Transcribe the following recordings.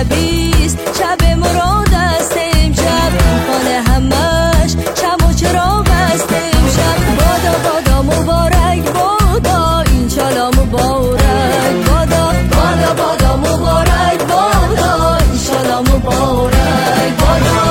شبیست، شب مراد است امشب، این خانه همش شم و چراغ است امشب. بادا بادا مبارک بادا، اینشالا مبارک بادا، بادا بادا مبارک بادا، اینشالا مبارک بادا.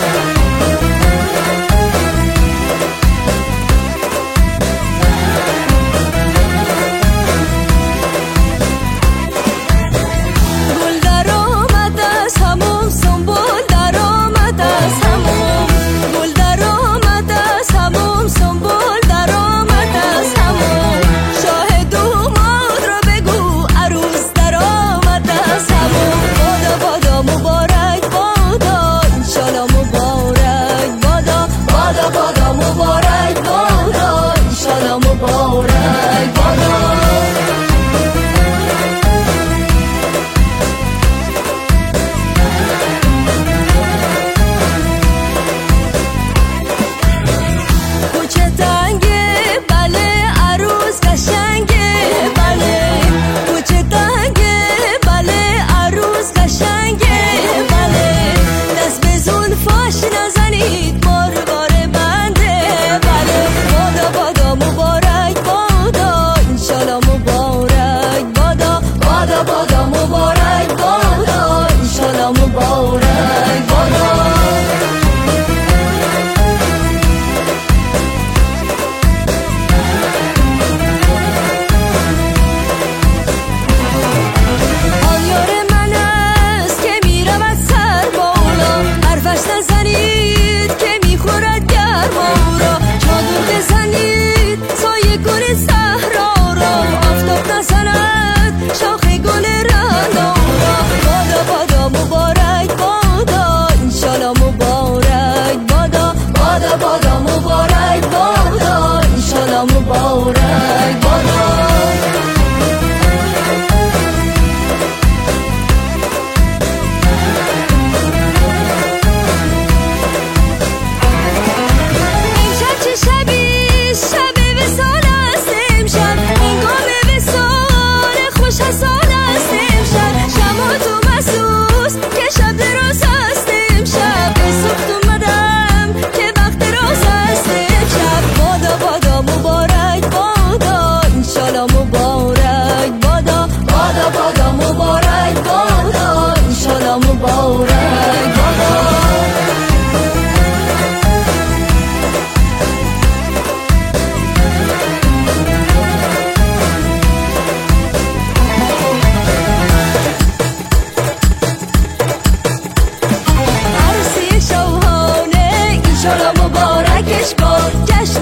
مبارکش باد، جشن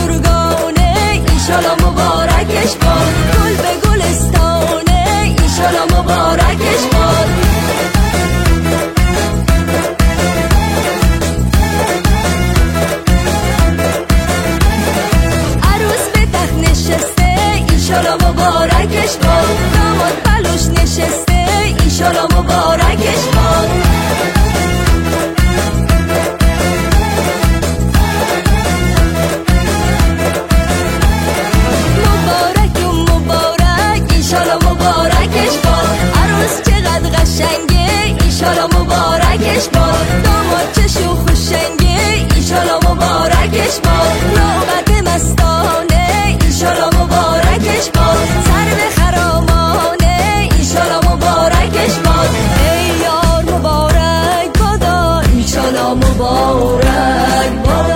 بزرگانه ایشالا مبارکش باد، گل به گلستانه ایشالا مبارکش باد. عروس به تخت نشسته ایشالا مبارکش باد، داماد بلوش نشسته ایشالا مبارکش باد. ایشالا مبارکش باد، داماد چه شوخ و شنگه ایشالا مبارکش باد، نوبت مستانه ایشالا مبارکش باد، سر به خرامانه ایشالا مبارکش باد. ای یار مبارک بادا ایشالا مبارک بادا.